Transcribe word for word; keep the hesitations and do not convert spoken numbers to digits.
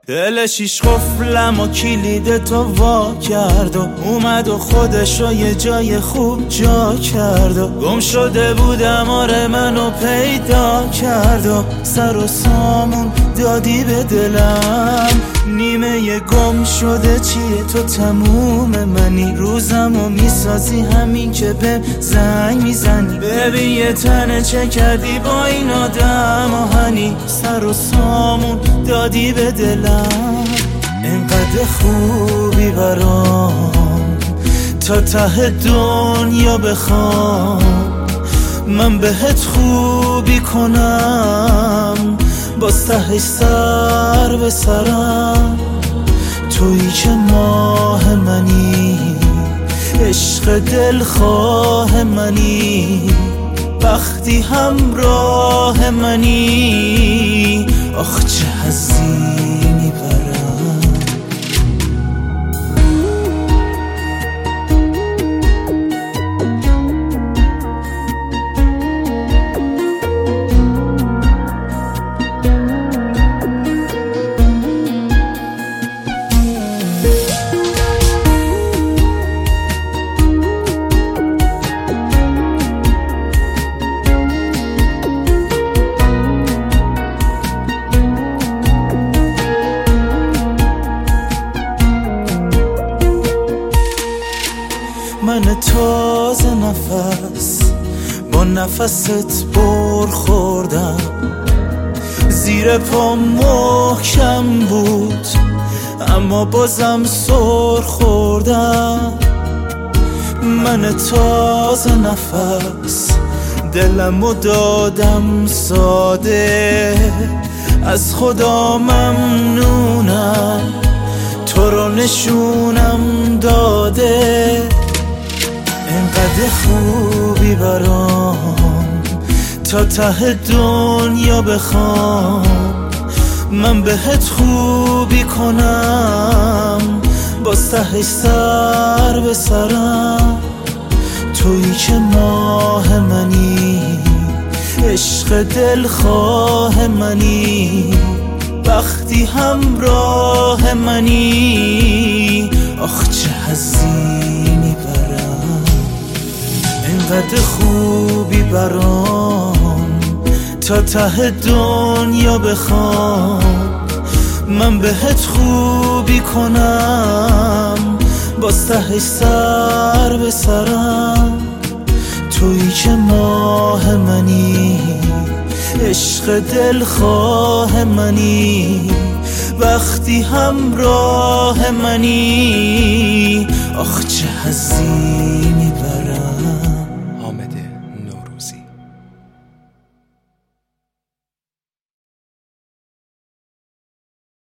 دلشیش قفلم و کلید تو وا کرد و اومد و خودشو یه جای خوب جا کرد و گم شده بودم آره منو پیدا کرد و سر و سامون دادی به دلم. نیمه ی گم شده چیه تو تموم منی، روزمو میسازی همین که به زنگ میزنی. ببین یه تنه چه کردی با این آدم آهنی، سر و سامون دادی به دلم. انقدر خوبی برام تا ته دنیا بخوام، من بهت خوبی کنم باز تهش سر به سرم. تویی که ماه منی، عشق دلخواه منی، وقتی همراه منی آخ چه حزینی برم. من تازه نفس با نفست بر خوردم، زیر پا محکم بود اما بازم سر خوردم. من تازه نفس دلمو دادم ساده، از خدا ممنونم تو رو نشونم داده. انقدر خوبی برام تا ته دنیا بخوام، من بهت خوبی کنم باز تهش سر به سرم. تویی که ماه منی، عشق دلخواه منی، وقتی همراه منی آخ چه حزینی برم. انقدر خوبی برام تا ته دنیا بخوام، من بهت خوبی کنم باز تهش سر به سرم. تویی که ماه منی، عشق دلخواه منی، وقتی همراه منی آخ چه حزینی برام.